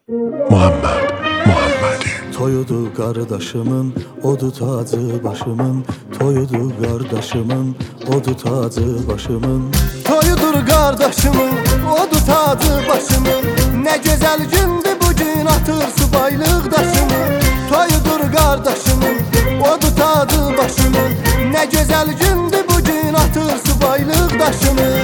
Muhammed, Muhammedi. Toyudu kardeşimin, odu tacı başımın. Toyudu kardeşimin, odu tacı başımın. Toyudur kardeşimin, odu tacı başımın. Ne güzel gündü bugün atır subaylık daşımın. Toyudur kardeşimin, odu tacı başımın. Ne güzel gündü bugün atır subaylık daşımın.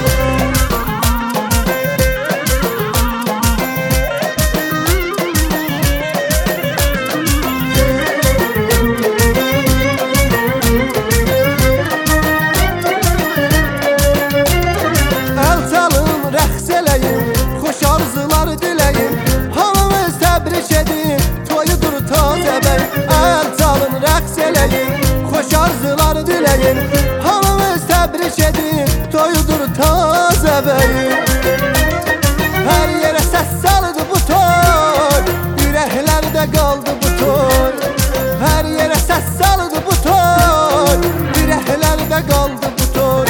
Hamımız təbrik edin, toyudur taze beyim. Her yere ses saldı bu toy, yüreklerde kaldı bu toy. Her yere ses saldı bu toy, yüreklerde kaldı bu toy.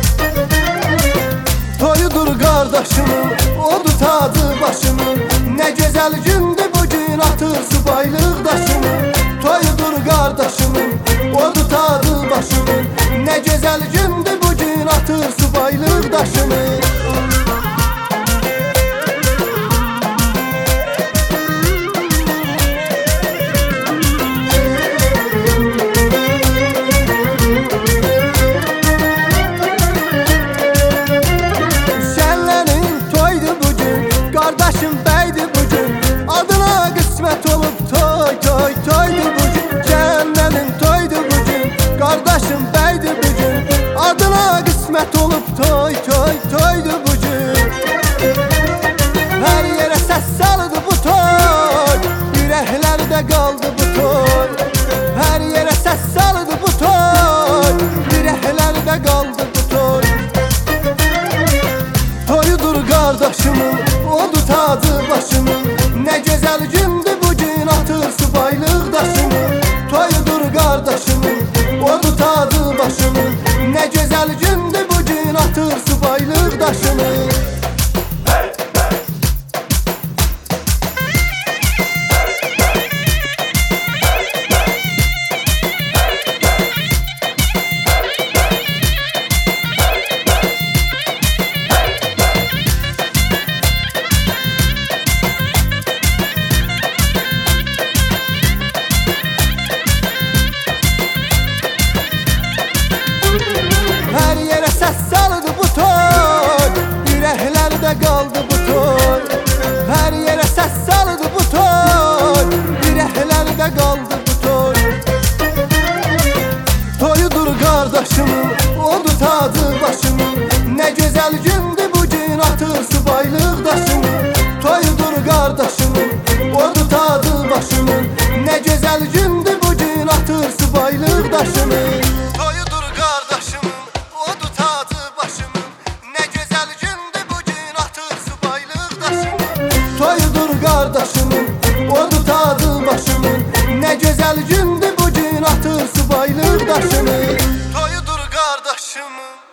Toyudur kardeşimin, odu tacı başımın. Ne güzel gündü bugün atır subaylık daşımın. Toyudur kardeşimin, odu tacı başımın. Ne güzel gündü bugün atır subaylık daşımın. Şenlerin toydu bugün, kardeşim beydi bugün. Adına kısmet olup toy toy toydu bugün. Şenlerin toydu bugün, kardeşim beydi bugün. Adına kısmet olup toy toy toydu bugün. Her yere ses saldı bu toy, yüreklerde kaldı bu toy. Her yere ses saldı bu toy, yüreklerde kaldı bu toy. Toyudur kardeşimin, odu tacı başımın. Ne güzel gündü bugün atır subaylık daşımın. Toyudur kardeşimin, odu tacı başımın. Ne güzel gündü bugün atır subaylık daşımın. Her yere ses saldı bu toy, yüreklerde kaldı bu toy. Her yere ses saldı bu toy, yüreklerde kaldı bu toy. Toyudur kardeşimin, odu tacı başımın. Ne güzel gündü bugün atır subaylık daşımın. Toyudur kardeşimin, odu tacı başımın. Ne güzel gündü bugün atır subaylık daşımın. Toyudur kardeşimin, odu tacı başımın. Ne güzel gündü bugün atır subaylık daşımın. Toyudur kardeşimin, odu tacı başımın. Ne güzel gündü bugün atır subaylık daşımın. Toyudur kardeşimin.